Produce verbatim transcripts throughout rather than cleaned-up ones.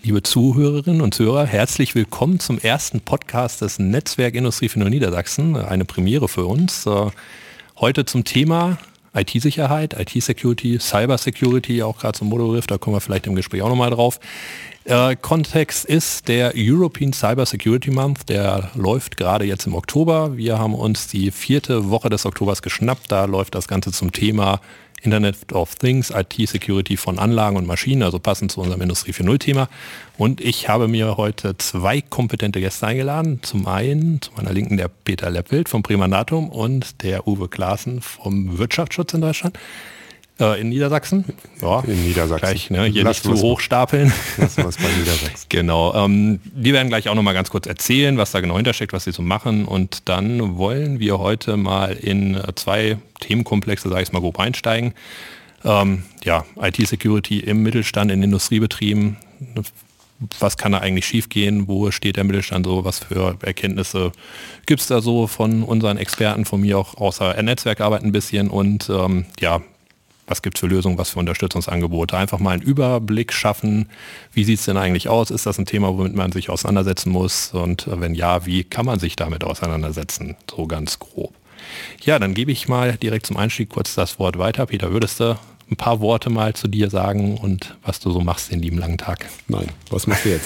Liebe Zuhörerinnen und Zuhörer, herzlich willkommen zum ersten Podcast des Netzwerk Industrie vier Punkt null Niedersachsen, eine Premiere für uns. Heute zum Thema I T-Sicherheit, I T-Security, Cyber-Security, auch gerade zum Modebegriff, da kommen wir vielleicht im Gespräch auch nochmal drauf. Äh, Kontext ist der European Cyber Security Month, der läuft gerade jetzt im Oktober. Wir haben uns die vierte Woche des Oktobers geschnappt, da läuft das Ganze zum Thema Internet of Things, I T-Security von Anlagen und Maschinen, also passend zu unserem Industrie vier Punkt null-Thema. Und ich habe mir heute zwei kompetente Gäste eingeladen. Zum einen, zu meiner Linken, der Peter Leppild vom Primandatum und der Uwe Klaassen vom Wirtschaftsschutz in Deutschland. In Niedersachsen. Ja, in Niedersachsen. Gleich, ne, hier Lass nicht zu hoch stapeln. Das was bei Niedersachsen. Genau. Ähm, die werden gleich auch noch mal ganz kurz erzählen, was da genau hintersteckt, was sie so machen. Und dann wollen wir heute mal in zwei Themenkomplexe, sage ich mal, grob einsteigen. Ähm, ja, I T-Security im Mittelstand, in Industriebetrieben. Was kann da eigentlich schiefgehen? Wo steht der Mittelstand so? Was für Erkenntnisse gibt es da so von unseren Experten, von mir auch außer Netzwerkarbeit ein bisschen? Und ähm, ja, was gibt es für Lösungen, was für Unterstützungsangebote? Einfach mal einen Überblick schaffen. Wie sieht es denn eigentlich aus? Ist das ein Thema, womit man sich auseinandersetzen muss? Und wenn ja, wie kann man sich damit auseinandersetzen? So ganz grob. Ja, dann gebe ich mal direkt zum Einstieg kurz das Wort weiter. Peter, würdest du ein paar Worte mal zu dir sagen und was du so machst den lieben langen Tag? Nein, was machst du jetzt?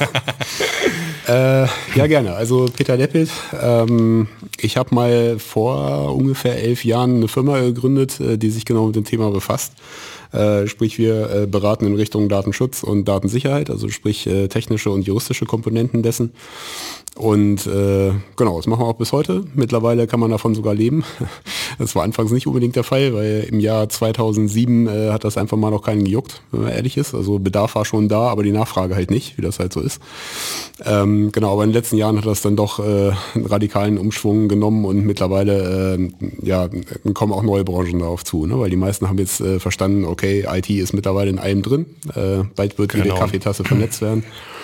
äh, ja, gerne. Also Peter Leppild. Ähm, ich habe mal vor ungefähr elf Jahren eine Firma gegründet, die sich genau mit dem Thema befasst. Äh, sprich, wir äh, beraten in Richtung Datenschutz und Datensicherheit, also sprich äh, technische und juristische Komponenten dessen. Und äh, genau, das machen wir auch bis heute. Mittlerweile kann man davon sogar leben. Das war anfangs nicht unbedingt der Fall, weil im Jahr zweitausendsieben äh, hat das einfach mal noch keinen gejuckt, wenn man ehrlich ist. Also Bedarf war schon da, aber die Nachfrage halt nicht, wie das halt so ist. Ähm, genau, aber in den letzten Jahren hat das dann doch äh, einen radikalen Umschwung genommen und mittlerweile äh, ja, kommen auch neue Branchen darauf zu, ne? Weil die meisten haben jetzt äh, verstanden, okay, I T ist mittlerweile in allem drin. Äh, bald wird jede genau. Kaffeetasse vernetzt werden.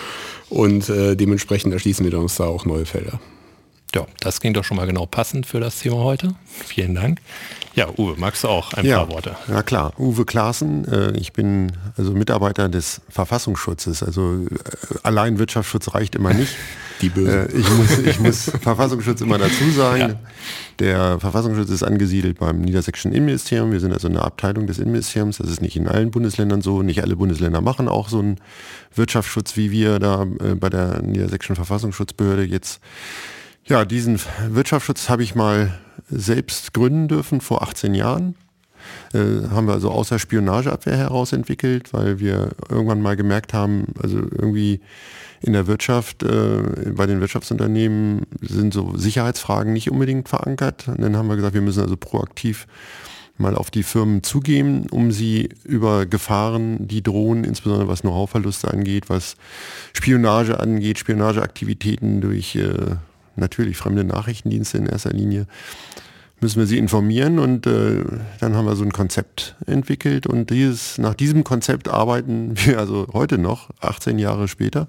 Und äh, dementsprechend erschließen wir uns da auch neue Felder. Ja, das klingt doch schon mal genau passend für das Thema heute. Vielen Dank. Ja, Uwe, magst du auch ein ja, paar Worte? Ja klar, Uwe Klaassen. Äh, ich bin also Mitarbeiter des Verfassungsschutzes. Also äh, allein Wirtschaftsschutz reicht immer nicht. Die Böse. Äh, ich muss, ich muss Verfassungsschutz immer dazu sagen. Ja. Der Verfassungsschutz ist angesiedelt beim Niedersächsischen Innenministerium. Wir sind also eine Abteilung des Innenministeriums. Das ist nicht in allen Bundesländern so. Nicht alle Bundesländer machen auch so einen Wirtschaftsschutz, wie wir da äh, bei der Niedersächsischen Verfassungsschutzbehörde jetzt. Ja, diesen Wirtschaftsschutz habe ich mal selbst gründen dürfen vor achtzehn Jahren. Äh, haben wir also aus der Spionageabwehr heraus entwickelt, weil wir irgendwann mal gemerkt haben, also irgendwie in der Wirtschaft, äh, bei den Wirtschaftsunternehmen sind so Sicherheitsfragen nicht unbedingt verankert. Und dann haben wir gesagt, wir müssen also proaktiv mal auf die Firmen zugehen, um sie über Gefahren, die drohen, insbesondere was Know-how-Verluste angeht, was Spionage angeht, Spionageaktivitäten durch äh, natürlich fremde Nachrichtendienste in erster Linie, müssen wir sie informieren und äh, dann haben wir so ein Konzept entwickelt und dieses, nach diesem Konzept arbeiten wir also heute noch, achtzehn Jahre später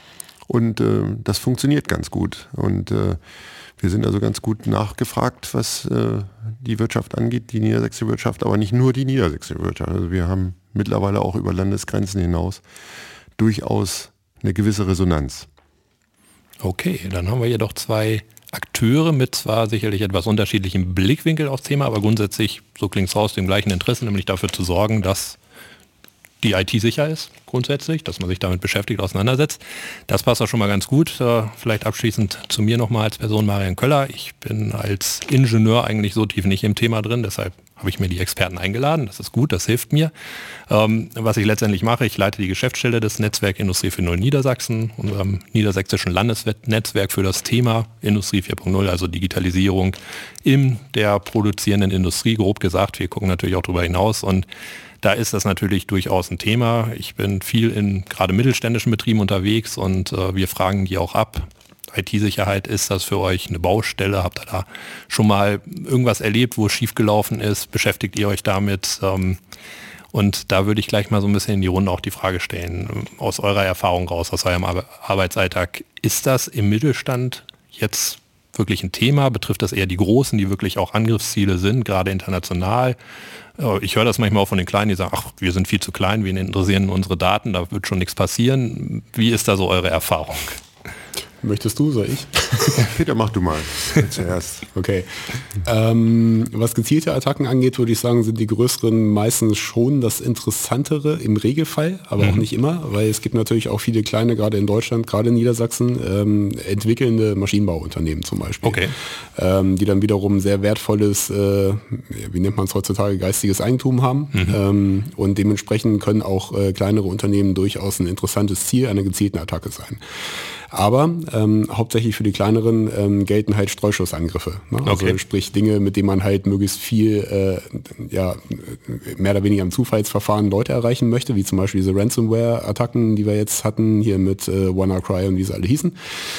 und äh, das funktioniert ganz gut und äh, wir sind also ganz gut nachgefragt, was äh, die Wirtschaft angeht, die niedersächsische Wirtschaft, aber nicht nur die niedersächsische Wirtschaft. Also wir haben mittlerweile auch über Landesgrenzen hinaus durchaus eine gewisse Resonanz. Okay, dann haben wir hier doch zwei Akteure mit zwar sicherlich etwas unterschiedlichem Blickwinkel aufs Thema, aber grundsätzlich, so klingt es raus, dem gleichen Interesse, nämlich dafür zu sorgen, dass die I T sicher ist, grundsätzlich, dass man sich damit beschäftigt, auseinandersetzt. Das passt auch schon mal ganz gut. Vielleicht abschließend zu mir nochmal als Person Marian Köller. Ich bin als Ingenieur eigentlich so tief nicht im Thema drin, deshalb habe ich mir die Experten eingeladen. Das ist gut, das hilft mir. Ähm, was ich letztendlich mache, ich leite die Geschäftsstelle des Netzwerk Industrie vier Punkt null Niedersachsen, unserem niedersächsischen Landesnetzwerk für das Thema Industrie vier Punkt null, also Digitalisierung in der produzierenden Industrie, grob gesagt. Wir gucken natürlich auch darüber hinaus und da ist das natürlich durchaus ein Thema. Ich bin viel in gerade mittelständischen Betrieben unterwegs und äh, wir fragen die auch ab. I T-Sicherheit, ist das für euch eine Baustelle? Habt ihr da schon mal irgendwas erlebt, wo es schiefgelaufen ist? Beschäftigt ihr euch damit? Ähm, und da würde ich gleich mal so ein bisschen in die Runde auch die Frage stellen, aus eurer Erfahrung raus, aus eurem Ar- Arbeitsalltag. Ist das im Mittelstand jetzt wirklich ein Thema? Betrifft das eher die Großen, die wirklich auch Angriffsziele sind, gerade international? Ich höre das manchmal auch von den Kleinen, die sagen, ach, wir sind viel zu klein, wir interessieren unsere Daten, da wird schon nichts passieren. Wie ist da so eure Erfahrung? Möchtest du, soll ich? Peter, mach du mal zuerst. Okay. Ähm, was gezielte Attacken angeht, würde ich sagen, sind die größeren meistens schon das Interessantere im Regelfall, aber mhm. auch nicht immer, weil es gibt natürlich auch viele kleine, gerade in Deutschland, gerade in Niedersachsen, ähm, entwickelnde Maschinenbauunternehmen zum Beispiel, okay. ähm, die dann wiederum sehr wertvolles, äh, wie nennt man es heutzutage, geistiges Eigentum haben mhm. ähm, und dementsprechend können auch äh, kleinere Unternehmen durchaus ein interessantes Ziel einer gezielten Attacke sein. Aber ähm, hauptsächlich für die kleineren ähm, gelten halt Streuschussangriffe. Ne? Also okay. sprich Dinge, mit denen man halt möglichst viel, äh, ja, mehr oder weniger im Zufallsverfahren Leute erreichen möchte, wie zum Beispiel diese Ransomware-Attacken, die wir jetzt hatten, hier mit äh, WannaCry und wie sie alle hießen.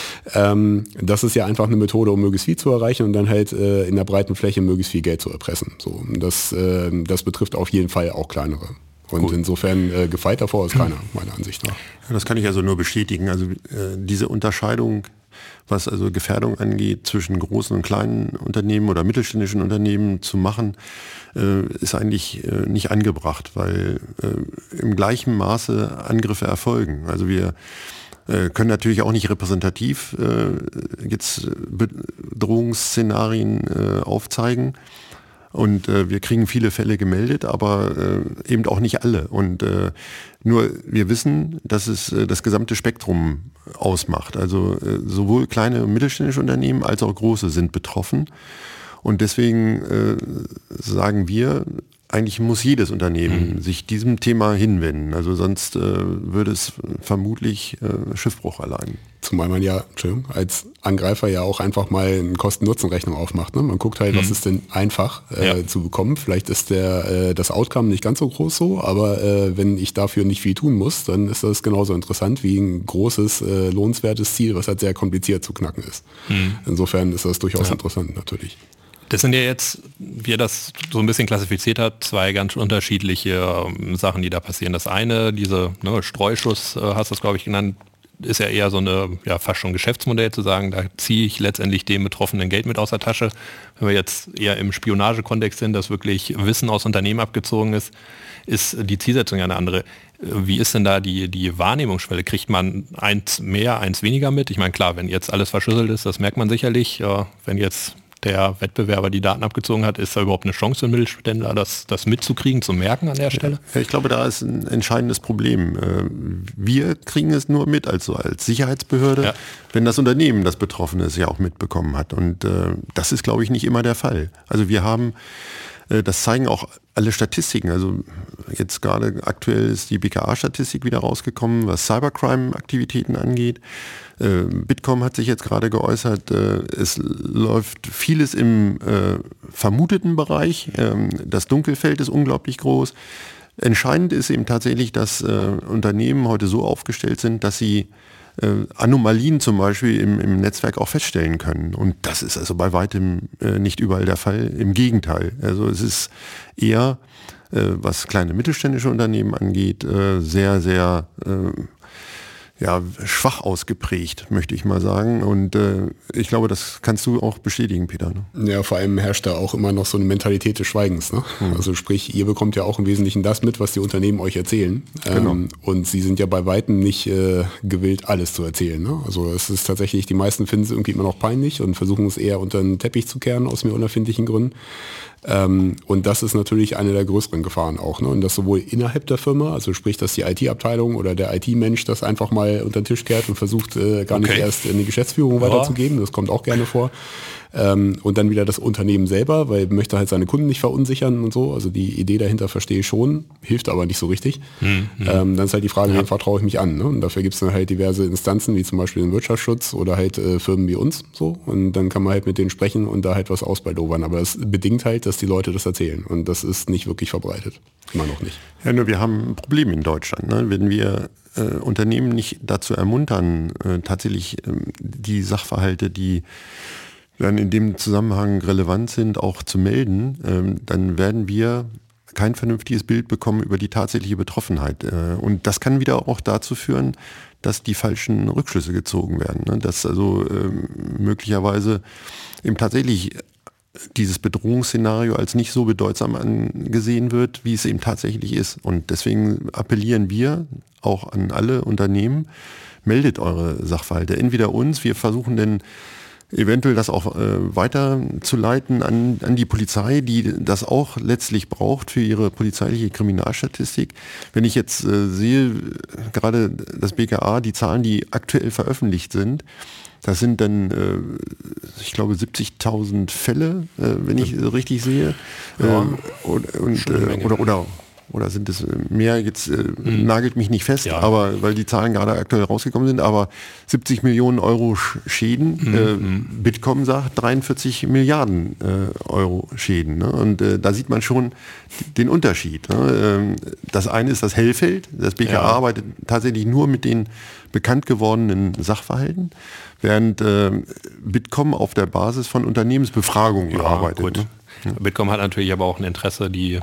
Ähm, das ist ja einfach eine Methode, um möglichst viel zu erreichen und dann halt äh, in der breiten Fläche möglichst viel Geld zu erpressen. So, das, äh, das betrifft auf jeden Fall auch kleinere. Und Gut. insofern äh, gefeit davor ist keiner, meiner Ansicht nach. Ja, das kann ich also nur bestätigen. Also äh, diese Unterscheidung, was also Gefährdung angeht, zwischen großen und kleinen Unternehmen oder mittelständischen Unternehmen zu machen, äh, ist eigentlich äh, nicht angebracht, weil äh, im gleichen Maße Angriffe erfolgen. Also wir äh, können natürlich auch nicht repräsentativ äh, jetzt Bedrohungsszenarien äh, aufzeigen. Und äh, wir kriegen viele Fälle gemeldet, aber äh, eben auch nicht alle. Und äh, nur wir wissen, dass es äh, das gesamte Spektrum ausmacht. Also äh, sowohl kleine und mittelständische Unternehmen als auch große sind betroffen. Und deswegen äh, sagen wir, eigentlich muss jedes Unternehmen mhm. sich diesem Thema hinwenden. Also sonst äh, würde es vermutlich äh, Schiffbruch erleiden. Zumal man ja als Angreifer ja auch einfach mal eine Kosten-Nutzen-Rechnung aufmacht. Ne? Man guckt halt, mhm. was ist denn einfach äh, ja. zu bekommen. Vielleicht ist der äh, das Outcome nicht ganz so groß so, aber äh, wenn ich dafür nicht viel tun muss, dann ist das genauso interessant wie ein großes, äh, lohnenswertes Ziel, was halt sehr kompliziert zu knacken ist. Mhm. Insofern ist das durchaus ja. interessant natürlich. Das sind ja jetzt, wie ihr das so ein bisschen klassifiziert habt, zwei ganz unterschiedliche ähm, Sachen, die da passieren. Das eine, diese ne, Streuschuss, äh, hast du es glaube ich genannt, ist ja eher so eine, ja fast schon Geschäftsmodell zu sagen, da ziehe ich letztendlich dem Betroffenen Geld mit aus der Tasche. Wenn wir jetzt eher im Spionagekontext sind, dass wirklich Wissen aus Unternehmen abgezogen ist, ist die Zielsetzung ja eine andere. Wie ist denn da die, die Wahrnehmungsschwelle? Kriegt man eins mehr, eins weniger mit? Ich meine, klar, wenn jetzt alles verschlüsselt ist, das merkt man sicherlich. Äh, wenn jetzt der Wettbewerber die Daten abgezogen hat, ist da überhaupt eine Chance für einen Mittelständler, das, das mitzukriegen, zu merken an der Stelle? Ja, ich glaube, da ist ein entscheidendes Problem. Wir kriegen es nur mit, also als Sicherheitsbehörde, ja. wenn das Unternehmen, das Betroffene es ja auch mitbekommen hat. Und äh, das ist, glaube ich, nicht immer der Fall. Also wir haben, äh, das zeigen auch alle Statistiken, also jetzt gerade aktuell ist die B K A-Statistik wieder rausgekommen, was Cybercrime-Aktivitäten angeht. Äh, Bitkom hat sich jetzt gerade geäußert, äh, es läuft vieles im äh, vermuteten Bereich, ähm, das Dunkelfeld ist unglaublich groß. Entscheidend ist eben tatsächlich, dass äh, Unternehmen heute so aufgestellt sind, dass sie äh, Anomalien zum Beispiel im, im Netzwerk auch feststellen können. Und das ist also bei weitem äh, nicht überall der Fall. Im Gegenteil. Also es ist eher, äh, was kleine mittelständische Unternehmen angeht, äh, sehr, sehr äh, ja, schwach ausgeprägt, möchte ich mal sagen. Und äh, ich glaube, das kannst du auch bestätigen, Peter. Ne? Ja, vor allem herrscht da auch immer noch so eine Mentalität des Schweigens. Ne? Mhm. Also sprich, ihr bekommt ja auch im Wesentlichen das mit, was die Unternehmen euch erzählen. Genau. Ähm, und sie sind ja bei Weitem nicht äh, gewillt, alles zu erzählen. Ne? Also es ist tatsächlich, die meisten finden es irgendwie immer noch peinlich und versuchen es eher unter den Teppich zu kehren, aus mir unerfindlichen Gründen. Ähm, und das ist natürlich eine der größeren Gefahren auch. Ne? Und das sowohl innerhalb der Firma, also sprich, dass die I T-Abteilung oder der I T-Mensch das einfach mal unter den Tisch kehrt und versucht, äh, gar okay. nicht erst in die Geschäftsführung ja. weiterzugeben. Das kommt auch gerne vor. Ähm, und dann wieder das Unternehmen selber, weil man möchte halt seine Kunden nicht verunsichern und so. Also die Idee dahinter verstehe ich schon, hilft aber nicht so richtig. Mhm. Ähm, dann ist halt die Frage, ja. wen vertraue ich mich an? Ne? Und dafür gibt es dann halt diverse Instanzen, wie zum Beispiel den Wirtschaftsschutz oder halt äh, Firmen wie uns. So. Und dann kann man halt mit denen sprechen und da halt was ausbaldowern. Aber es bedingt halt, dass die Leute das erzählen. Und das ist nicht wirklich verbreitet. Immer noch nicht. Ja, nur wir haben ein Problem in Deutschland. Ne? Wenn wir äh, Unternehmen nicht dazu ermuntern, äh, tatsächlich äh, die Sachverhalte, die dann in dem Zusammenhang relevant sind, auch zu melden, ähm, dann werden wir kein vernünftiges Bild bekommen über die tatsächliche Betroffenheit. Äh, und das kann wieder auch dazu führen, dass die falschen Rückschlüsse gezogen werden. Ne? Dass also ähm, möglicherweise eben tatsächlich dieses Bedrohungsszenario als nicht so bedeutsam angesehen wird, wie es eben tatsächlich ist. Und deswegen appellieren wir auch an alle Unternehmen, meldet eure Sachverhalte. Entweder uns, wir versuchen denn eventuell das auch äh, weiterzuleiten an, an die Polizei, die das auch letztlich braucht für ihre polizeiliche Kriminalstatistik. Wenn ich jetzt äh, sehe, gerade das B K A, die Zahlen, die aktuell veröffentlicht sind, das sind dann, äh, ich glaube, siebzigtausend Fälle, äh, wenn ich äh, richtig sehe. Ja, äh, und, und, äh, oder, oder Oder sind es mehr, jetzt äh, mhm. nagelt mich nicht fest, ja. aber weil die Zahlen gerade aktuell rausgekommen sind, aber siebzig Millionen Euro Schäden, mhm. äh, Bitkom sagt dreiundvierzig Milliarden äh, Euro Schäden. Ne? Und äh, da sieht man schon den Unterschied. Ne? Das eine ist das Hellfeld, das B K A ja. arbeitet tatsächlich nur mit den bekannt gewordenen Sachverhalten, während äh, Bitkom auf der Basis von Unternehmensbefragungen ja, arbeitet. Gut. Ne? Ja. Bitkom hat natürlich aber auch ein Interesse, die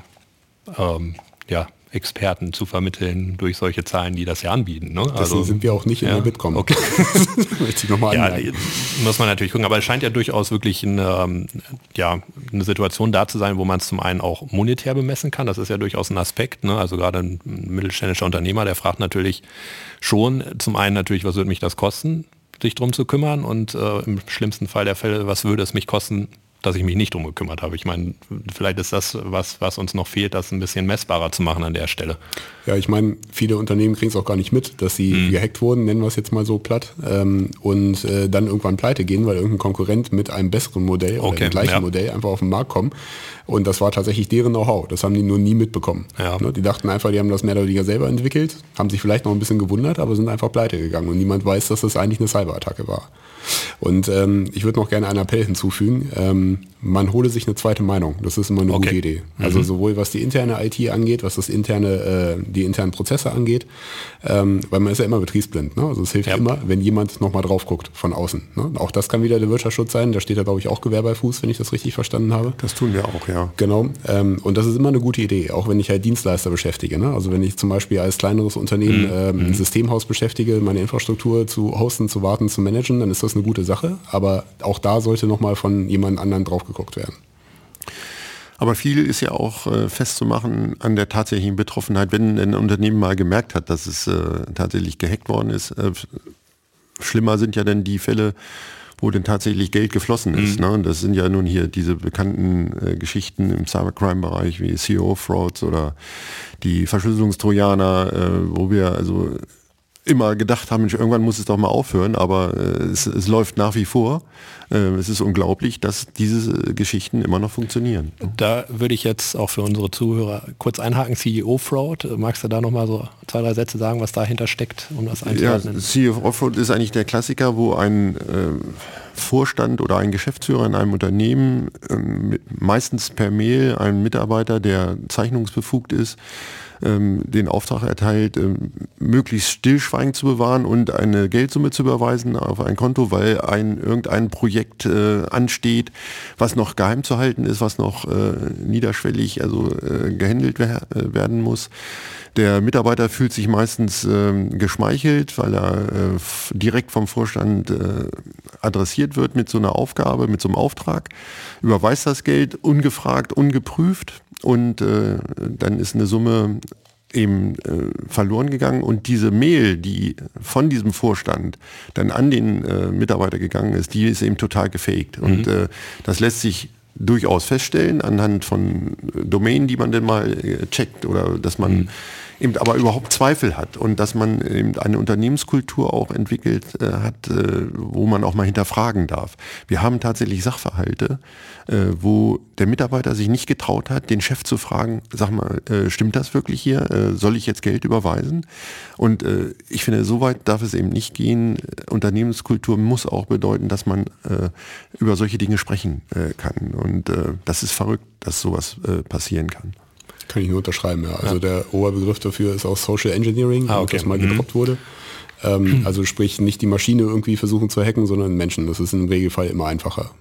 ähm, ja, Experten zu vermitteln durch solche Zahlen, die das ja anbieten. Ne? Deswegen also sind wir auch nicht in ja, der Bitkom. Okay. Möchte ich nochmal anmerken. Ja, muss man natürlich gucken, aber es scheint ja durchaus wirklich eine, ja, eine Situation da zu sein, wo man es zum einen auch monetär bemessen kann. Das ist ja durchaus ein Aspekt. Ne? Also gerade ein mittelständischer Unternehmer, der fragt natürlich schon zum einen natürlich, was würde mich das kosten, sich drum zu kümmern, und äh, im schlimmsten Fall der Fälle, was würde es mich kosten, dass ich mich nicht drum gekümmert habe. Ich meine, vielleicht ist das was, was uns noch fehlt, das ein bisschen messbarer zu machen an der Stelle. Ja, ich meine, viele Unternehmen kriegen es auch gar nicht mit, dass sie mhm. gehackt wurden, nennen wir es jetzt mal so platt, ähm, und äh, dann irgendwann pleite gehen, weil irgendein Konkurrent mit einem besseren Modell oder okay, dem gleichen ja. Modell einfach auf den Markt kommt. Und das war tatsächlich deren Know-how. Das haben die nur nie mitbekommen. Ja. Ne? Die dachten einfach, die haben das mehr oder weniger selber entwickelt, haben sich vielleicht noch ein bisschen gewundert, aber sind einfach pleite gegangen. Und niemand weiß, dass das eigentlich eine Cyberattacke war. Und ähm, ich würde noch gerne einen Appell hinzufügen. Ähm, man hole sich eine zweite Meinung. Das ist immer eine okay. gute Idee. Also mhm. sowohl was die interne I T angeht, was das interne, äh, die internen Prozesse angeht, ähm, weil man ist ja immer betriebsblind. Ne? Also es hilft ja. immer, wenn jemand nochmal drauf guckt von außen. Ne? Auch das kann wieder der Wirtschaftsschutz sein. Da steht da, glaube ich, auch Gewehr bei Fuß, wenn ich das richtig verstanden habe. Das tun wir auch, ja. Genau. Ähm, und das ist immer eine gute Idee, auch wenn ich halt Dienstleister beschäftige. Ne? Also wenn ich zum Beispiel als kleineres Unternehmen mhm. ähm, ein Systemhaus beschäftige, meine Infrastruktur zu hosten, zu warten, zu managen, dann ist das eine gute Sache. Aber auch da sollte nochmal von jemand anderem drauf geguckt werden. Aber viel ist ja auch äh, festzumachen an der tatsächlichen Betroffenheit, wenn ein Unternehmen mal gemerkt hat, dass es äh, tatsächlich gehackt worden ist. Äh, schlimmer sind ja dann die Fälle, wo denn tatsächlich Geld geflossen ist. Mhm. Ne? Und das sind ja nun hier diese bekannten äh, Geschichten im Cybercrime-Bereich wie C E O-Frauds oder die Verschlüsselungstrojaner, äh, wo wir also immer gedacht haben, irgendwann muss es doch mal aufhören, aber äh, es, es läuft nach wie vor. Äh, es ist unglaublich, dass diese Geschichten immer noch funktionieren. Da würde ich jetzt auch für unsere Zuhörer kurz einhaken. C E O-Fraud, magst du da nochmal so zwei, drei Sätze sagen, was dahinter steckt, um das einzuordnen? Ja, C E O-Fraud ist eigentlich der Klassiker, wo ein äh, Vorstand oder ein Geschäftsführer in einem Unternehmen, äh, meistens per Mail, ein Mitarbeiter, der zeichnungsbefugt ist, den Auftrag erteilt, möglichst stillschweigend zu bewahren und eine Geldsumme zu überweisen auf ein Konto, weil ein irgendein Projekt äh, ansteht, was noch geheim zu halten ist, was noch äh, niederschwellig, also äh, gehandelt wer- werden muss. Der Mitarbeiter fühlt sich meistens äh, geschmeichelt, weil er äh, f- direkt vom Vorstand äh, adressiert wird mit so einer Aufgabe, mit so einem Auftrag, überweist das Geld ungefragt, ungeprüft, und äh, dann ist eine Summe eben äh, verloren gegangen, und diese Mail, die von diesem Vorstand dann an den äh, Mitarbeiter gegangen ist, die ist eben total gefaked. Mhm. Und äh, das lässt sich durchaus feststellen anhand von Domänen, die man denn mal äh, checkt, oder dass man mhm. eben aber überhaupt Zweifel hat und dass man eben eine Unternehmenskultur auch entwickelt äh, hat, äh, wo man auch mal hinterfragen darf. Wir haben tatsächlich Sachverhalte, äh, wo der Mitarbeiter sich nicht getraut hat, den Chef zu fragen, sag mal, äh, stimmt das wirklich hier? Äh, soll ich jetzt Geld überweisen? Und äh, ich finde, so weit darf es eben nicht gehen. Unternehmenskultur muss auch bedeuten, dass man äh, über solche Dinge sprechen äh, kann. Und äh, das ist verrückt, dass sowas äh, passieren kann. Kann ich nur unterschreiben, ja. Also ja. Der Oberbegriff dafür ist auch Social Engineering, ah, okay. das mal gedroppt mhm. wurde. Ähm, mhm. Also sprich, nicht die Maschine irgendwie versuchen zu hacken, sondern Menschen. Das ist im Regelfall immer einfacher.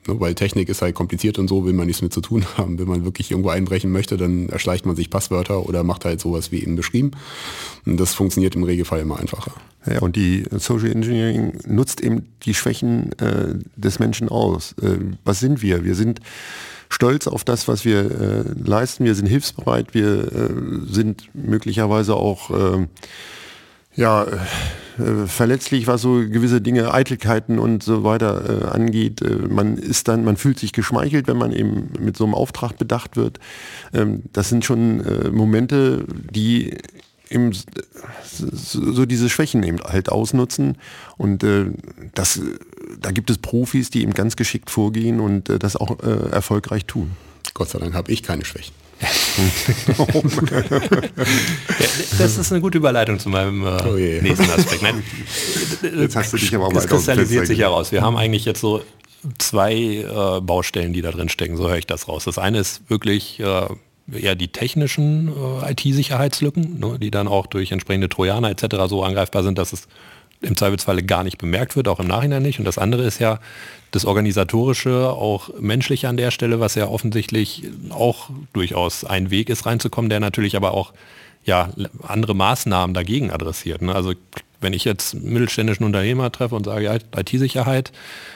Ne? Weil Technik ist halt kompliziert und so, will man nichts mit zu tun haben. Wenn man wirklich irgendwo einbrechen möchte, dann erschleicht man sich Passwörter oder macht halt sowas wie eben beschrieben. Und das funktioniert im Regelfall immer einfacher. Ja, und die Social Engineering nutzt eben die Schwächen äh, des Menschen aus. Äh, was sind wir? Wir sind stolz auf das, was wir äh, leisten. Wir sind hilfsbereit. Wir äh, sind möglicherweise auch äh, ja, äh, verletzlich, was so gewisse Dinge, Eitelkeiten und so weiter äh, angeht. Äh, man ist dann, man fühlt sich geschmeichelt, wenn man eben mit so einem Auftrag bedacht wird. Ähm, das sind schon äh, Momente, die eben so diese Schwächen eben halt ausnutzen und äh, das, da gibt es Profis, die eben ganz geschickt vorgehen und äh, das auch äh, erfolgreich tun. Gott sei Dank habe ich keine Schwächen. Ja, das ist eine gute Überleitung zu meinem äh, oh nächsten Aspekt. Nein, jetzt hast du dich aber das kristallisiert sich heraus. Wir haben eigentlich jetzt so zwei äh, Baustellen, die da drin stecken, so höre ich das raus. Das eine ist wirklich äh, eher die technischen äh, I T-Sicherheitslücken, ne, die dann auch durch entsprechende Trojaner et cetera so angreifbar sind, dass es im Zweifelsfalle gar nicht bemerkt wird, auch im Nachhinein nicht. Und das andere ist ja das Organisatorische, auch menschliche an der Stelle, was ja offensichtlich auch durchaus ein Weg ist, reinzukommen, der natürlich aber auch ja, andere Maßnahmen dagegen adressiert. Ne? Also wenn ich jetzt einen mittelständischen Unternehmer treffe und sage, ja, I T-Sicherheit,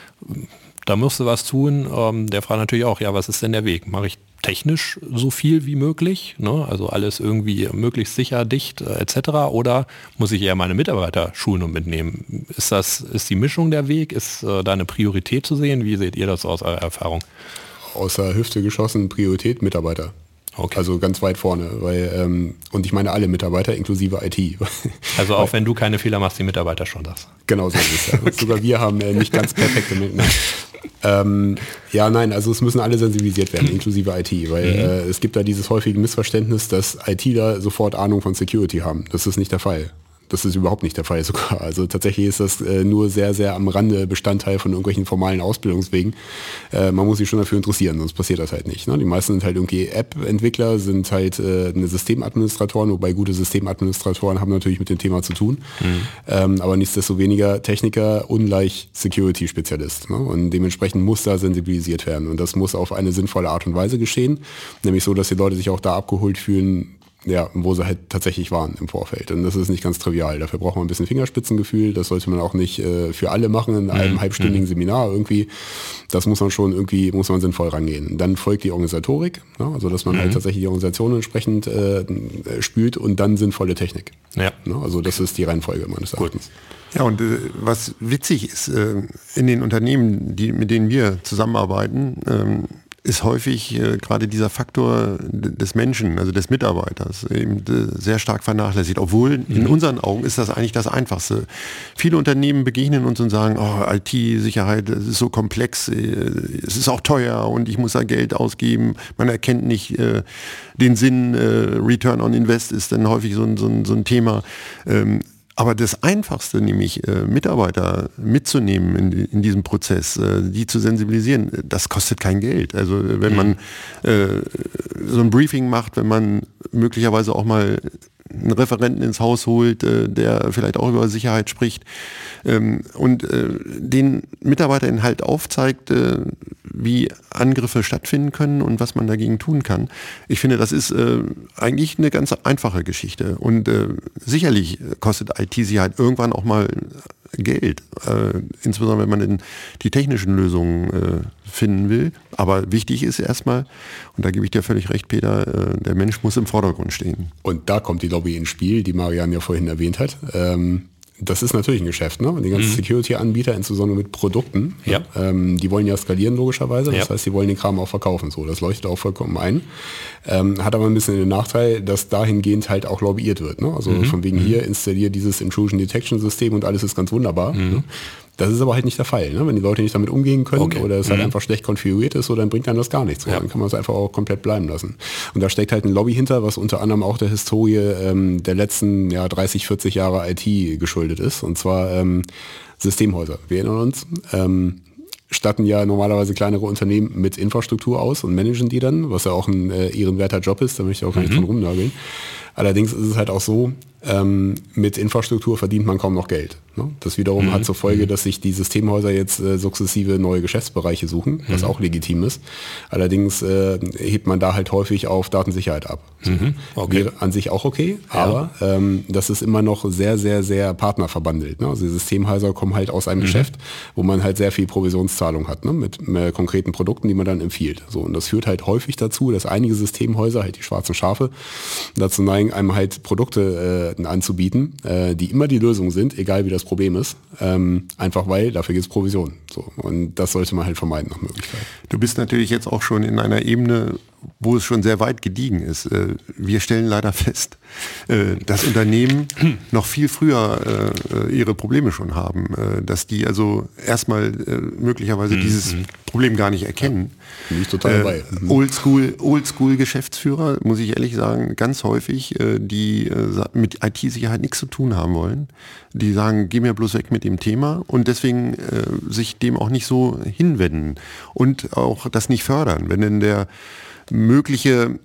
da musst du was tun, ähm, der fragt natürlich auch, ja, was ist denn der Weg? Mache ich technisch so viel wie möglich, ne? Also alles irgendwie möglichst sicher, dicht äh, et cetera. Oder muss ich eher meine Mitarbeiter schulen und mitnehmen? Ist das, ist die Mischung der Weg? Ist äh, da eine Priorität zu sehen? Wie seht ihr das aus eurer Erfahrung? Aus der Hüfte geschossen, Priorität Mitarbeiter. Okay. Also ganz weit vorne, weil ähm, und ich meine alle Mitarbeiter inklusive I T. Also auch wenn du keine Fehler machst, die Mitarbeiter schon das. Genau so ist es. Ja. Sogar wir haben äh, nicht ganz perfekte Mitarbeiter. Ähm, ja, nein, also es müssen alle sensibilisiert werden, inklusive I T, weil mhm. äh, es gibt da dieses häufige Missverständnis, dass ITler sofort Ahnung von Security haben. Das ist nicht der Fall. Das ist überhaupt nicht der Fall sogar. Also tatsächlich ist das äh, nur sehr, sehr am Rande Bestandteil von irgendwelchen formalen Ausbildungswegen. Äh, man muss sich schon dafür interessieren, sonst passiert das halt nicht. Ne? Die meisten sind halt irgendwie App-Entwickler, sind halt äh, eine Systemadministratoren, wobei gute Systemadministratoren haben natürlich mit dem Thema zu tun. Mhm. Ähm, aber nichtsdestoweniger Techniker ungleich Security-Spezialist. Ne? Und dementsprechend muss da sensibilisiert werden. Und das muss auf eine sinnvolle Art und Weise geschehen. Nämlich so, dass die Leute sich auch da abgeholt fühlen, ja, wo sie halt tatsächlich waren im Vorfeld. Und das ist nicht ganz trivial. Dafür braucht man ein bisschen Fingerspitzengefühl. Das sollte man auch nicht äh, für alle machen in einem mhm. halbstündigen Seminar irgendwie. Das muss man schon irgendwie, muss man sinnvoll rangehen. Dann folgt die Organisatorik, ne? Also dass man mhm. halt tatsächlich die Organisation entsprechend äh, spült und dann sinnvolle Technik. Ja. Ne? Also das ist die Reihenfolge meines Erachtens. Ja, und äh, was witzig ist, äh, in den Unternehmen, die, mit denen wir zusammenarbeiten, ähm, ist häufig äh, gerade dieser Faktor des Menschen, also des Mitarbeiters, eben äh, sehr stark vernachlässigt. Obwohl mhm. in unseren Augen ist das eigentlich das Einfachste. Viele Unternehmen begegnen uns und sagen, oh, I T-Sicherheit, es ist so komplex, äh, es ist auch teuer und ich muss da Geld ausgeben. Man erkennt nicht äh, den Sinn, äh, Return on Invest ist dann häufig so ein, so ein, so ein Thema. Ähm, Aber das Einfachste, nämlich äh, Mitarbeiter mitzunehmen in, in diesem Prozess, äh, die zu sensibilisieren, das kostet kein Geld. Also wenn man äh, so ein Briefing macht, wenn man möglicherweise auch mal einen Referenten ins Haus holt, äh, der vielleicht auch über Sicherheit spricht ähm, und äh, den Mitarbeitern halt aufzeigt, äh, wie Angriffe stattfinden können und was man dagegen tun kann. Ich finde, das ist äh, eigentlich eine ganz einfache Geschichte. Und äh, sicherlich kostet I T-Sicherheit irgendwann auch mal Geld, äh, insbesondere wenn man in die technischen Lösungen äh, finden will. Aber wichtig ist erstmal, und da gebe ich dir völlig recht, Peter, äh, der Mensch muss im Vordergrund stehen. Und da kommt die Lobby ins Spiel, die Marianne ja vorhin erwähnt hat. Ähm Das ist natürlich ein Geschäft, ne? Die ganzen mhm. Security-Anbieter, insbesondere mit Produkten, ja. ähm, die wollen ja skalieren logischerweise, das ja. heißt, die wollen den Kram auch verkaufen, so, das leuchtet auch vollkommen ein. Ähm, hat aber ein bisschen den Nachteil, dass dahingehend halt auch lobbyiert wird, ne? Also mhm. von wegen mhm. hier installier dieses Intrusion Detection System und alles ist ganz wunderbar. Mhm. Ne? Das ist aber halt nicht der Fall, ne? Wenn die Leute nicht damit umgehen können okay. oder es mhm. halt einfach schlecht konfiguriert ist, so, dann bringt einem das gar nichts. Ja. Dann kann man es einfach auch komplett bleiben lassen. Und da steckt halt ein Lobby hinter, was unter anderem auch der Historie ähm, der letzten ja, dreißig, vierzig Jahre I T geschuldet ist. Und zwar ähm, Systemhäuser. Wir erinnern uns, ähm, statten ja normalerweise kleinere Unternehmen mit Infrastruktur aus und managen die dann, was ja auch ein äh, ehrenwerter Job ist, da möchte ich auch gar nicht mhm. von rumnörgeln. Allerdings ist es halt auch so, ähm, mit Infrastruktur verdient man kaum noch Geld. Ne? Das wiederum mhm. hat zur Folge, dass sich die Systemhäuser jetzt äh, sukzessive neue Geschäftsbereiche suchen, was mhm. auch legitim ist. Allerdings äh, hebt man da halt häufig auf Datensicherheit ab. Mhm. Okay. Wäre an sich auch okay, ja. aber ähm, das ist immer noch sehr, sehr, sehr partnerverbandelt. Ne? Also die Systemhäuser kommen halt aus einem mhm. Geschäft, wo man halt sehr viel Provisionszahlung hat, ne? mit äh, konkreten Produkten, die man dann empfiehlt. So, und das führt halt häufig dazu, dass einige Systemhäuser, halt die schwarzen Schafe, dazu neigen, einem halt Produkte äh, anzubieten, äh, die immer die Lösung sind, egal wie das Problem ist. Ähm, einfach weil, dafür gibt es Provision. So, und das sollte man halt vermeiden nach Möglichkeit. Du bist natürlich jetzt auch schon in einer Ebene, wo es schon sehr weit gediegen ist. Wir stellen leider fest, dass Unternehmen noch viel früher ihre Probleme schon haben, dass die also erstmal möglicherweise dieses Problem gar nicht erkennen. Bin ich total dabei. Oldschool, Oldschool Geschäftsführer, muss ich ehrlich sagen, ganz häufig, die mit I T-Sicherheit nichts zu tun haben wollen. Die sagen, geh mir bloß weg mit dem Thema und deswegen sich dem auch nicht so hinwenden und auch das nicht fördern. Wenn denn der mögliche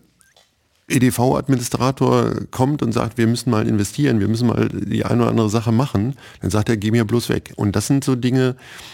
E D V-Administrator kommt und sagt, wir müssen mal investieren, wir müssen mal die eine oder andere Sache machen, dann sagt er, geh mir bloß weg. Und das sind so Dinge,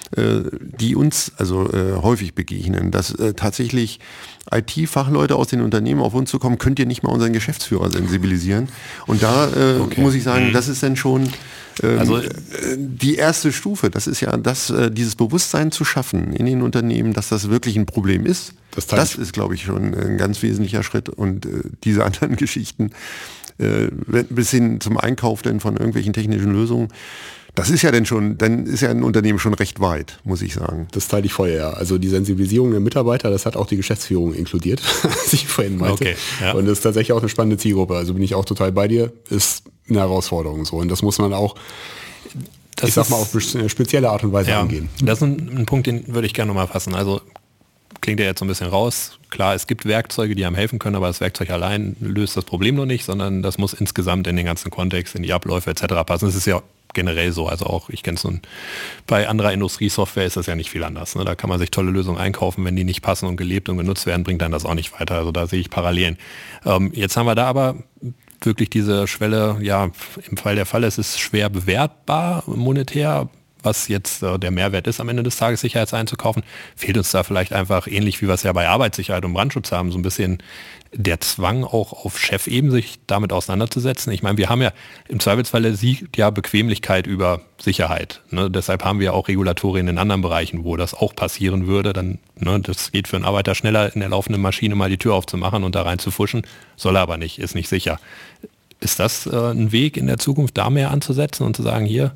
die uns also häufig begegnen, dass tatsächlich I T-Fachleute aus den Unternehmen auf uns zu kommen, könnt ihr nicht mal unseren Geschäftsführer sensibilisieren. Und da äh, okay. muss ich sagen, das ist dann schon ähm, also, die erste Stufe. Das ist ja das, äh, dieses Bewusstsein zu schaffen in den Unternehmen, dass das wirklich ein Problem ist. Das, das ist, glaube ich, schon ein ganz wesentlicher Schritt. Und äh, diese anderen Geschichten, äh, bis hin zum Einkauf denn von irgendwelchen technischen Lösungen, das ist ja dann schon, dann ist ja ein Unternehmen schon recht weit, muss ich sagen. Das teile ich vorher, ja. Also die Sensibilisierung der Mitarbeiter, das hat auch die Geschäftsführung inkludiert, was ich vorhin meinte. Okay, ja. Und das ist tatsächlich auch eine spannende Zielgruppe. Also bin ich auch total bei dir, ist eine Herausforderung so. Und das muss man auch, das ich sag mal, auf eine spezielle Art und Weise ja, angehen. Das ist ein, ein Punkt, den würde ich gerne nochmal fassen. Also klingt ja jetzt so ein bisschen raus. Klar, es gibt Werkzeuge, die einem helfen können, aber das Werkzeug allein löst das Problem noch nicht, sondern das muss insgesamt in den ganzen Kontext, in die Abläufe et cetera passen. Das ist ja generell so, also auch, ich kenne es nun, bei anderer Industriesoftware ist das ja nicht viel anders. Ne? Da kann man sich tolle Lösungen einkaufen, wenn die nicht passen und gelebt und genutzt werden, bringt dann das auch nicht weiter. Also da sehe ich Parallelen. Ähm, jetzt haben wir da aber wirklich diese Schwelle, ja, im Fall der Fälle ist es schwer bewertbar monetär, was jetzt äh, der Mehrwert ist, am Ende des Tages Sicherheit einzukaufen. Fehlt uns da vielleicht einfach, ähnlich wie wir es ja bei Arbeitssicherheit und Brandschutz haben, so ein bisschen der Zwang auch auf Chefebene, sich damit auseinanderzusetzen. Ich meine, wir haben ja im Zweifelsfalle siegt ja Bequemlichkeit über Sicherheit. Ne? Deshalb haben wir auch Regulatorien in anderen Bereichen, wo das auch passieren würde. Dann, ne, das geht für einen Arbeiter schneller, in der laufenden Maschine mal die Tür aufzumachen und da rein zu fuschen. Soll er aber nicht, ist nicht sicher. Ist das äh, ein Weg in der Zukunft, da mehr anzusetzen und zu sagen, hier,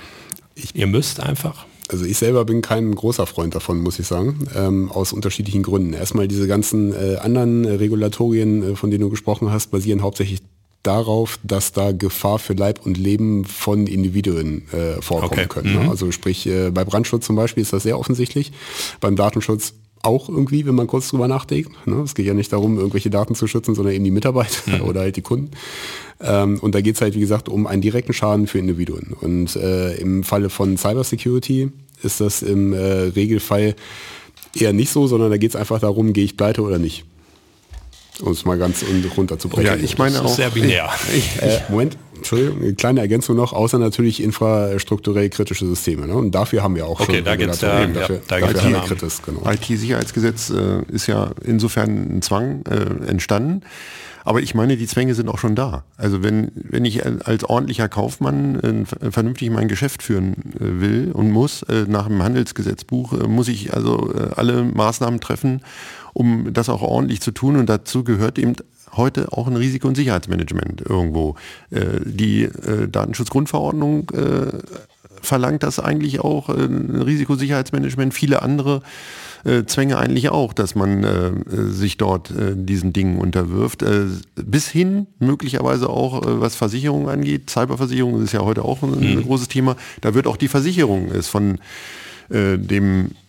ich, ihr müsst einfach? Also ich selber bin kein großer Freund davon, muss ich sagen, ähm, aus unterschiedlichen Gründen. Erstmal diese ganzen äh, anderen äh, Regulatorien, äh, von denen du gesprochen hast, basieren hauptsächlich darauf, dass da Gefahr für Leib und Leben von Individuen äh, vorkommen okay. können. Mhm. Ne? Also sprich, äh, bei Brandschutz zum Beispiel ist das sehr offensichtlich, beim Datenschutz auch irgendwie, wenn man kurz drüber nachdenkt. Ne? Es geht ja nicht darum, irgendwelche Daten zu schützen, sondern eben die Mitarbeiter mhm. oder halt die Kunden. Ähm, und da geht es halt, wie gesagt, um einen direkten Schaden für Individuen. Und äh, im Falle von Cybersecurity ist das im äh, Regelfall eher nicht so, sondern da geht es einfach darum, gehe ich pleite oder nicht. Um es mal ganz runterzubrechen. Ja, ich meine das auch. Ist sehr binär. Ich, ich, äh, Moment, Entschuldigung, eine kleine Ergänzung noch, außer natürlich infrastrukturell kritische Systeme. Ne? Und dafür haben wir auch okay, schon. Da geht's da, dafür, ja, da dafür geht's haben wir Kritis, genau. I T-Sicherheitsgesetz äh, ist ja insofern ein Zwang äh, entstanden. Aber ich meine, die Zwänge sind auch schon da. Also wenn, wenn ich als ordentlicher Kaufmann äh, vernünftig mein Geschäft führen äh, will und muss, äh, nach dem Handelsgesetzbuch, äh, muss ich also äh, alle Maßnahmen treffen, um das auch ordentlich zu tun. Und dazu gehört eben heute auch ein Risiko- und Sicherheitsmanagement irgendwo. Äh, die äh, Datenschutzgrundverordnung äh, verlangt das eigentlich auch, äh, ein Risikosicherheitsmanagement, viele andere Äh, Zwänge eigentlich auch, dass man äh, sich dort äh, diesen Dingen unterwirft. Äh, bis hin möglicherweise auch, äh, was Versicherungen angeht. Cyberversicherung ist ja heute auch ein, mhm. ein großes Thema. Da wird auch die Versicherung ist von äh, dem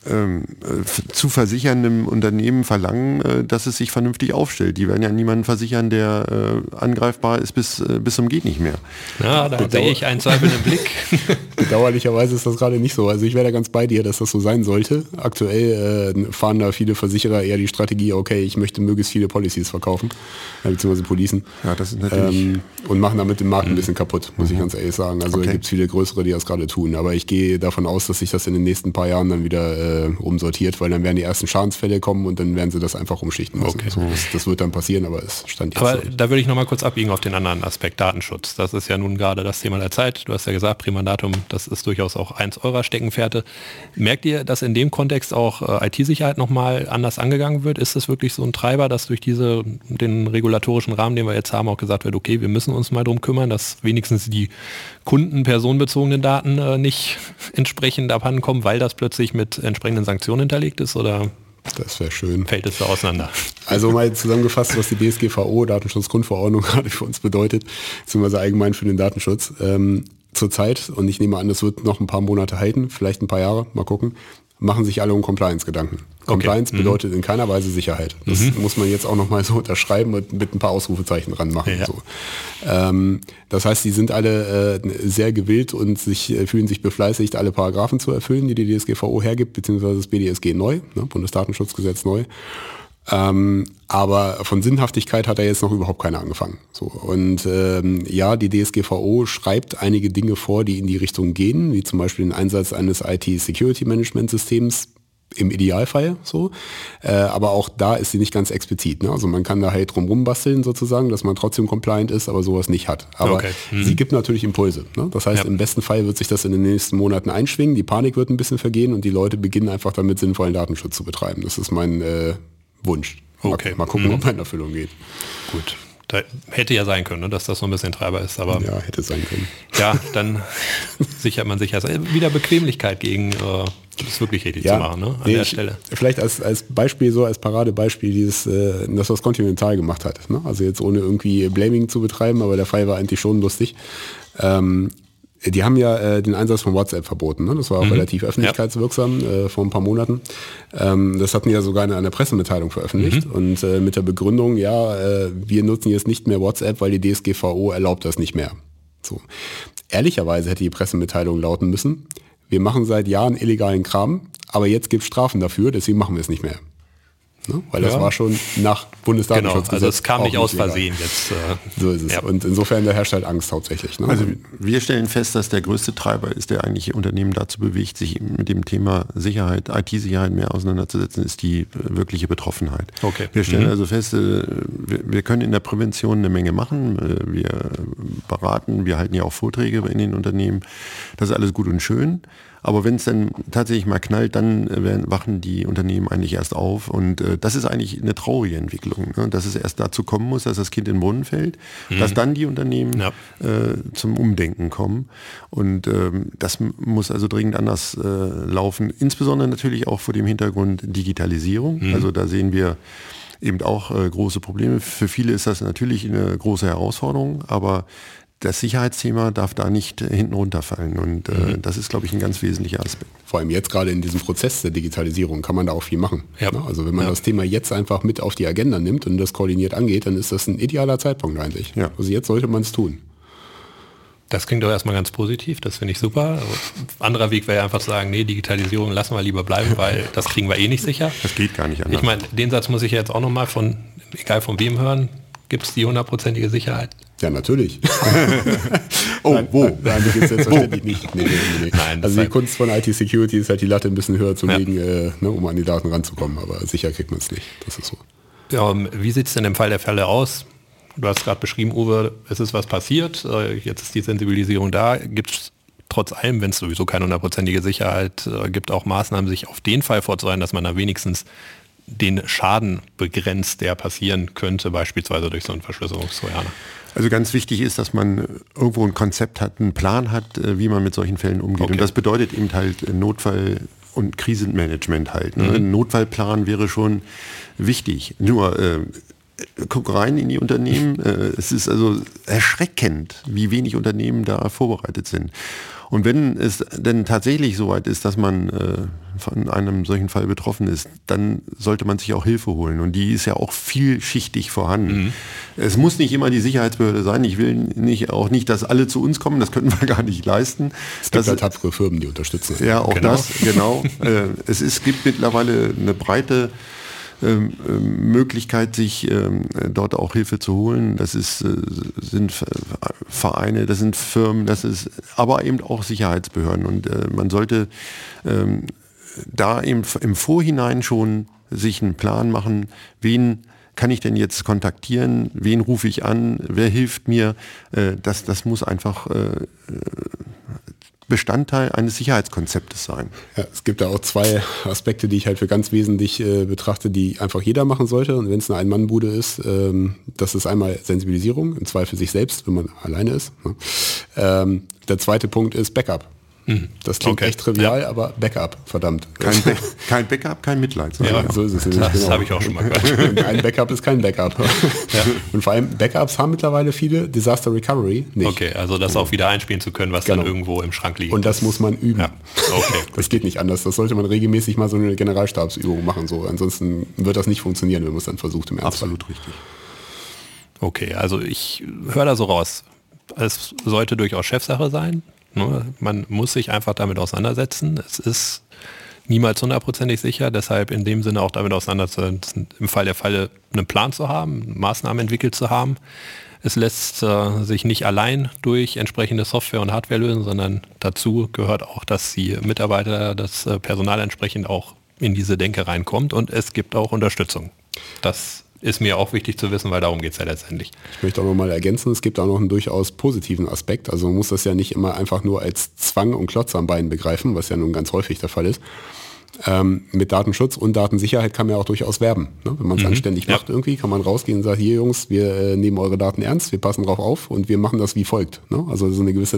ähm, zu versicherndem Unternehmen verlangen, äh, dass es sich vernünftig aufstellt. Die werden ja niemanden versichern, der äh, angreifbar ist bis, äh, bis zum geht nicht mehr. Ja, da sehe ich einen zweifelnden Blick. Bedauerlicherweise ist das gerade nicht so. Also ich wäre da ganz bei dir, dass das so sein sollte. Aktuell äh, fahren da viele Versicherer eher die Strategie, okay, ich möchte möglichst viele Policies verkaufen, äh, beziehungsweise Policen. Ja, das ist natürlich... Ähm, und machen damit den Markt ein bisschen kaputt, muss ich ganz ehrlich sagen. Also okay. gibt es viele größere, die das gerade tun. Aber ich gehe davon aus, dass sich das in den nächsten paar Jahren dann wieder äh, umsortiert, weil dann werden die ersten Schadensfälle kommen und dann werden sie das einfach umschichten müssen. Okay. So, das, das wird dann passieren, aber es stand jetzt. Aber so. Da würde ich nochmal kurz abbiegen auf den anderen Aspekt Datenschutz. Das ist ja nun gerade das Thema der Zeit. Du hast ja gesagt, Prima Datum, das ist durchaus auch eins eurer Steckenpferde. Merkt ihr, dass in dem Kontext auch äh, I T-Sicherheit nochmal anders angegangen wird? Ist das wirklich so ein Treiber, dass durch diese, den regulatorischen Rahmen, den wir jetzt haben, auch gesagt wird, okay, wir müssen uns mal drum kümmern, dass wenigstens die Kunden personenbezogenen Daten äh, nicht entsprechend abhanden kommen, weil das plötzlich mit entsprechenden Sanktionen hinterlegt ist, oder das wäre schön. Fällt es da auseinander? Also mal zusammengefasst, was die D S G V O, Datenschutzgrundverordnung, gerade für uns bedeutet, beziehungsweise allgemein für den Datenschutz. Ähm, zurzeit, und ich nehme an, das wird noch ein paar Monate halten, vielleicht ein paar Jahre, mal gucken, machen sich alle um Compliance Gedanken. Compliance okay. bedeutet mhm. in keiner Weise Sicherheit. Das mhm. muss man jetzt auch noch mal so unterschreiben und mit ein paar Ausrufezeichen dran machen. Ja. So. Ähm, das heißt, die sind alle äh, sehr gewillt und sich, äh, fühlen sich befleißigt, alle Paragraphen zu erfüllen, die die D S G V O hergibt, beziehungsweise das B D S G neu, ne, Bundesdatenschutzgesetz neu. Ähm, aber von Sinnhaftigkeit hat er jetzt noch überhaupt keiner angefangen. So. Und ähm, ja, die D S G V O schreibt einige Dinge vor, die in die Richtung gehen, wie zum Beispiel den Einsatz eines I T-Security-Management-Systems im Idealfall so. Äh, aber auch da ist sie nicht ganz explizit. Ne? Also man kann da halt drum rumbasteln sozusagen, dass man trotzdem compliant ist, aber sowas nicht hat. Aber okay. mhm. sie gibt natürlich Impulse. Ne? Das heißt, ja. im besten Fall wird sich das in den nächsten Monaten einschwingen, die Panik wird ein bisschen vergehen und die Leute beginnen einfach damit sinnvollen Datenschutz zu betreiben. Das ist mein äh, Wunsch. Okay. Mal, mal gucken, mhm. ob man in Erfüllung geht. Gut. Da hätte ja sein können, ne, dass das so ein bisschen Treiber ist. Aber ja, hätte sein können. Ja, dann sichert man sich ja wieder Bequemlichkeit gegen äh, das wirklich richtig ja, zu machen, ne, an nee, der ich, Stelle. Vielleicht als, als Beispiel, so als Paradebeispiel, dieses, äh, das was Continental gemacht hat. Ne? Also jetzt ohne irgendwie Blaming zu betreiben, aber der Fall war eigentlich schon lustig. Ähm, Die haben ja äh, den Einsatz von WhatsApp verboten. Ne? Das war auch mhm. relativ öffentlichkeitswirksam ja. äh, vor ein paar Monaten. Ähm, das hatten die ja sogar in einer Pressemitteilung veröffentlicht. Mhm. Und äh, mit der Begründung, ja, äh, wir nutzen jetzt nicht mehr WhatsApp, weil die D S G V O erlaubt das nicht mehr. So. Ehrlicherweise hätte die Pressemitteilung lauten müssen, wir machen seit Jahren illegalen Kram, aber jetzt gibt es Strafen dafür, deswegen machen wir es nicht mehr. Ne? Weil ja. das war schon nach Bundesdatenschutzgesetz. Genau, also es kam nicht aus legal. Versehen jetzt. Äh, so ist es. Ja. Und insofern, da herrscht halt Angst hauptsächlich. Ne? Also wir stellen fest, dass der größte Treiber ist, der eigentlich Unternehmen dazu bewegt, sich mit dem Thema Sicherheit, I T-Sicherheit mehr auseinanderzusetzen, ist die wirkliche Betroffenheit. Okay. Wir stellen mhm. also fest, wir, wir können in der Prävention eine Menge machen. Wir beraten, wir halten ja auch Vorträge in den Unternehmen. Das ist alles gut und schön. Aber wenn es dann tatsächlich mal knallt, dann werden, wachen die Unternehmen eigentlich erst auf. Und äh, das ist eigentlich eine traurige Entwicklung, ne? Dass es erst dazu kommen muss, dass das Kind in den Brunnen fällt, mhm. dass dann die Unternehmen ja. äh, zum Umdenken kommen. Und ähm, das muss also dringend anders äh, laufen. Insbesondere natürlich auch vor dem Hintergrund Digitalisierung. Mhm. Also da sehen wir eben auch äh, große Probleme. Für viele ist das natürlich eine große Herausforderung, aber das Sicherheitsthema darf da nicht hinten runterfallen und äh, mhm. das ist, glaube ich, ein ganz wesentlicher Aspekt. Vor allem jetzt gerade in diesem Prozess der Digitalisierung kann man da auch viel machen. Ja. Also wenn man ja. das Thema jetzt einfach mit auf die Agenda nimmt und das koordiniert angeht, dann ist das ein idealer Zeitpunkt eigentlich. Ja. Also jetzt sollte man es tun. Das klingt doch erstmal ganz positiv, das finde ich super. Anderer Weg wäre einfach zu sagen, nee, Digitalisierung lassen wir lieber bleiben, weil das kriegen wir eh nicht sicher. Das geht gar nicht anders. Ich meine, den Satz muss ich ja jetzt auch nochmal von, egal von wem hören, gibt es die hundertprozentige Sicherheit? Ja, natürlich. oh, nein, wo? Nein, nein, die gibt es selbstverständlich nicht. Nee, nee, nee. Nein, also die Kunst von I T-Security ist halt die Latte ein bisschen höher zu ja. legen, äh, ne, um an die Daten ranzukommen, aber sicher kriegt man es nicht. Das ist so. Ja, wie sieht es denn im Fall der Fälle aus? Du hast gerade beschrieben, Uwe, es ist was passiert, jetzt ist die Sensibilisierung da. Gibt es trotz allem, wenn es sowieso keine hundertprozentige Sicherheit äh, gibt, auch Maßnahmen, sich auf den Fall vorzubereiten, dass man da wenigstens den Schaden begrenzt, der passieren könnte, beispielsweise durch so einen Verschlüsselungstrojaner? Also ganz wichtig ist, dass man irgendwo ein Konzept hat, einen Plan hat, wie man mit solchen Fällen umgeht. Okay. Und das bedeutet eben halt Notfall- und Krisenmanagement halt. Ne? Mhm. Ein Notfallplan wäre schon wichtig. Nur äh, guck rein in die Unternehmen. Äh, es ist also erschreckend, wie wenig Unternehmen da vorbereitet sind. Und wenn es denn tatsächlich so weit ist, dass man äh, von einem solchen Fall betroffen ist, dann sollte man sich auch Hilfe holen. Und die ist ja auch vielschichtig vorhanden. Mhm. Es muss nicht immer die Sicherheitsbehörde sein. Ich will nicht, auch nicht, dass alle zu uns kommen. Das können wir gar nicht leisten. Es gibt halt tapfere Firmen, die unterstützen. Ja, auch genau. das, genau. äh, es ist, gibt mittlerweile eine breite Ähm, Möglichkeit, sich ähm, dort auch Hilfe zu holen. Das ist, äh, sind Vereine, das sind Firmen, das ist aber eben auch Sicherheitsbehörden. Und äh, man sollte ähm, da im, im Vorhinein schon sich einen Plan machen, wen kann ich denn jetzt kontaktieren, wen rufe ich an, wer hilft mir. Äh, das, das muss einfach äh, Bestandteil eines Sicherheitskonzeptes sein. Ja, es gibt da auch zwei Aspekte, die ich halt für ganz wesentlich äh, betrachte, die einfach jeder machen sollte. Und wenn es eine Ein-Mann-Bude ist, ähm, das ist einmal Sensibilisierung, im Zweifel sich selbst, wenn man alleine ist. Ne? Ähm, der zweite Punkt ist Backup. Das klingt okay. echt trivial, ja. aber Backup, verdammt. Kein, Be- kein Backup, kein Mitleid. Ja, so ist es. Das genau. habe ich auch schon mal gehört. Ein Backup ist kein Backup. Ja. Und vor allem Backups haben mittlerweile viele, Disaster Recovery nicht. Okay, also das auch wieder einspielen zu können, was genau. dann irgendwo im Schrank liegt. Und das muss man üben. Ja. Okay. Das geht nicht anders. Das sollte man regelmäßig mal so eine Generalstabsübung machen. So. Ansonsten wird das nicht funktionieren, wenn man es dann versucht im Ernst. Absolut richtig. Okay, also ich höre da so raus. Es sollte durchaus Chefsache sein. Man muss sich einfach damit auseinandersetzen. Es ist niemals hundertprozentig sicher, deshalb in dem Sinne auch damit auseinandersetzen, im Fall der Fälle einen Plan zu haben, Maßnahmen entwickelt zu haben. Es lässt äh, sich nicht allein durch entsprechende Software und Hardware lösen, sondern dazu gehört auch, dass die Mitarbeiter, das äh, Personal entsprechend auch in diese Denke reinkommt und es gibt auch Unterstützung. Das ist mir auch wichtig zu wissen, weil darum geht es ja letztendlich. Ich möchte auch noch mal ergänzen, es gibt auch noch einen durchaus positiven Aspekt. Also man muss das ja nicht immer einfach nur als Zwang und Klotz am Bein begreifen, was ja nun ganz häufig der Fall ist. Ähm, mit Datenschutz und Datensicherheit kann man ja auch durchaus werben. Ne? Wenn man es mhm. anständig macht ja. irgendwie, kann man rausgehen und sagen, hier Jungs, wir äh, nehmen eure Daten ernst, wir passen drauf auf und wir machen das wie folgt. Ne? Also so eine gewisse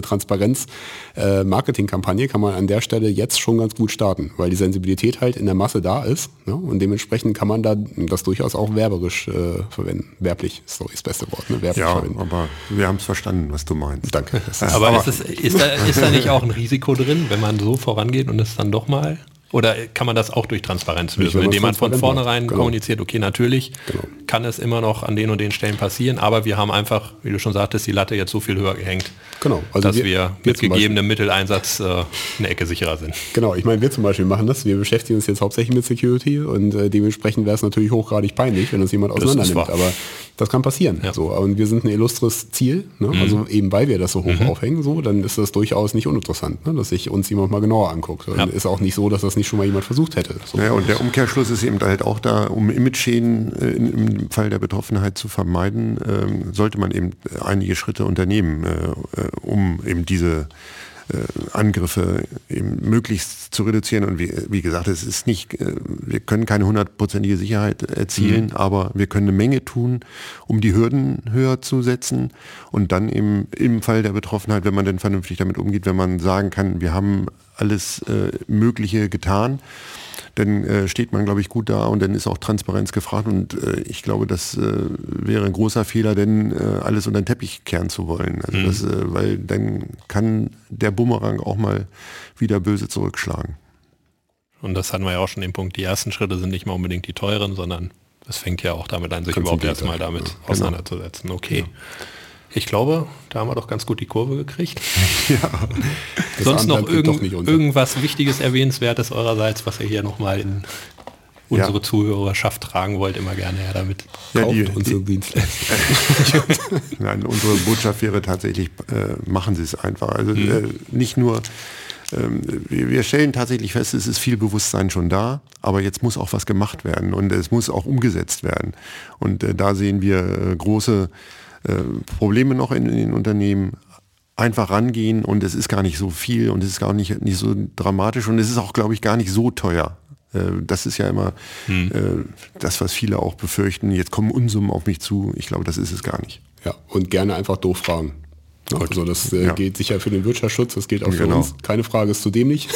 Transparenz-Marketing-Kampagne äh, kann man an der Stelle jetzt schon ganz gut starten, weil die Sensibilität halt in der Masse da ist. Ne? Und dementsprechend kann man da das durchaus auch werberisch äh, verwenden. Werblich ist doch das beste Wort. Ne? Werblich ja, verwenden. Aber wir haben es verstanden, was du meinst. Danke. Aber, aber ist, es, ist, da, ist da nicht auch ein Risiko drin, wenn man so vorangeht und es dann doch mal... Oder kann man das auch durch Transparenz lösen, indem man von vornherein genau. kommuniziert, okay, natürlich genau. kann es immer noch an den und den Stellen passieren, aber wir haben einfach, wie du schon sagtest, die Latte jetzt so viel höher gehängt, genau. also dass wir, wir mit gegebenem Mitteleinsatz äh, eine Ecke sicherer sind. Genau, ich meine, wir zum Beispiel machen das, wir beschäftigen uns jetzt hauptsächlich mit Security und äh, dementsprechend wäre es natürlich hochgradig peinlich, wenn uns jemand auseinander nimmt, aber das kann passieren. Ja. So, und wir sind ein illustres Ziel, ne? mhm. also eben weil wir das so hoch mhm. aufhängen, so, dann ist das durchaus nicht uninteressant, ne? dass sich uns jemand mal genauer anguckt. Ja. Ist auch nicht so, dass das nicht schon mal jemand versucht hätte. So. Ja, und der Umkehrschluss ist eben halt auch da, um Image-Schäden äh, im Fall der Betroffenheit zu vermeiden, ähm, sollte man eben einige Schritte unternehmen, äh, um eben diese äh, Angriffe eben möglichst zu reduzieren. Und wie, wie gesagt, es ist nicht, äh, wir können keine hundertprozentige Sicherheit erzielen, mhm. aber wir können eine Menge tun, um die Hürden höher zu setzen und dann eben im Fall der Betroffenheit, wenn man denn vernünftig damit umgeht, wenn man sagen kann, wir haben alles äh, Mögliche getan, dann äh, steht man, glaube ich, gut da und dann ist auch Transparenz gefragt und äh, ich glaube, das äh, wäre ein großer Fehler, denn äh, alles unter den Teppich kehren zu wollen. Also mhm. das, äh, weil dann kann der Bumerang auch mal wieder böse zurückschlagen. Und das hatten wir ja auch schon den Punkt, die ersten Schritte sind nicht mal unbedingt die teuren, sondern es fängt ja auch damit an, sich überhaupt erstmal damit ja, auseinanderzusetzen. Okay. Ja. Ich glaube, da haben wir doch ganz gut die Kurve gekriegt. Ja. Sonst noch, irgend, irgendwas Wichtiges, Erwähnenswertes eurerseits, was ihr hier nochmal in unsere ja. Zuhörerschaft tragen wollt, immer gerne her damit. Ja, kauft die, unsere Dienstleistung. Nein, unsere Botschaft wäre tatsächlich, äh, machen Sie es einfach. Also mhm. äh, nicht nur, ähm, wir, wir stellen tatsächlich fest, es ist viel Bewusstsein schon da, aber jetzt muss auch was gemacht werden und es muss auch umgesetzt werden. Und äh, da sehen wir äh, große Probleme noch in, in den Unternehmen, einfach rangehen und es ist gar nicht so viel und es ist gar nicht, nicht so dramatisch und es ist auch, glaube ich, gar nicht so teuer. Das ist ja immer hm. das, was viele auch befürchten, jetzt kommen Unsummen auf mich zu. Ich glaube, das ist es gar nicht. Ja, und gerne einfach doof fragen. Also das äh, ja. gilt sicher für den Wirtschaftsschutz, das gilt auch für genau. uns. Keine Frage ist zu dämlich.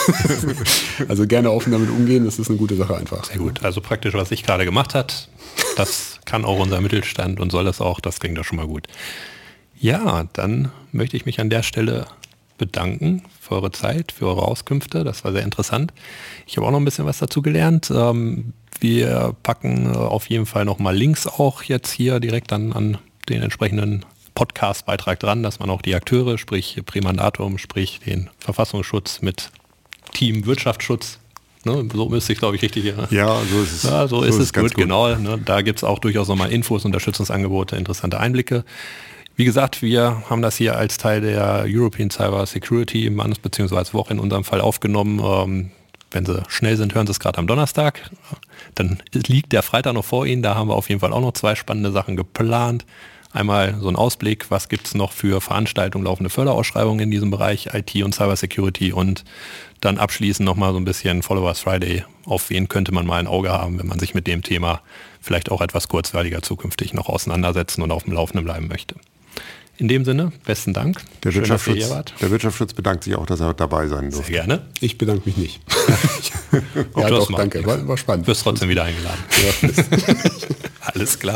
Also gerne offen damit umgehen, das ist eine gute Sache einfach. Sehr gut, also praktisch, was ich gerade gemacht hat, das kann auch unser Mittelstand und soll das auch, das klingt doch schon mal gut. Ja, dann möchte ich mich an der Stelle bedanken. für eure Zeit, für eure Auskünfte. Das war sehr interessant. Ich habe auch noch ein bisschen was dazu gelernt. Ähm, wir packen auf jeden Fall nochmal Links auch jetzt hier direkt an, an den entsprechenden Podcast-Beitrag dran, dass man auch die Akteure, sprich Prämandatum, sprich den Verfassungsschutz mit Team Wirtschaftsschutz, ne, so müsste ich glaube ich richtig. Ja, ja so ist es. Ja, so, so ist, ist es gut, gut, genau. Ne, da gibt es auch durchaus nochmal Infos, Unterstützungsangebote, interessante Einblicke. Wie gesagt, wir haben das hier als Teil der European Cyber Security Month beziehungsweise Woche in unserem Fall aufgenommen. Ähm, wenn Sie schnell sind, hören Sie es gerade am Donnerstag. Dann liegt der Freitag noch vor Ihnen. Da haben wir auf jeden Fall auch noch zwei spannende Sachen geplant. Einmal so ein Ausblick, was gibt es noch für Veranstaltungen, laufende Förderausschreibungen in diesem Bereich I T und Cyber Security und dann abschließend nochmal so ein bisschen Followers Friday. Auf wen könnte man mal ein Auge haben, wenn man sich mit dem Thema vielleicht auch etwas kurzweiliger zukünftig noch auseinandersetzen und auf dem Laufenden bleiben möchte. In dem Sinne, besten Dank. Der, Schön, Wirtschaftsschutz, der Wirtschaftsschutz bedankt sich auch, dass er dabei sein durfte. Sehr gerne. Ich bedanke mich nicht. ja, doch, danke. War, war spannend. Du wirst trotzdem wieder eingeladen. Ja, alles klar.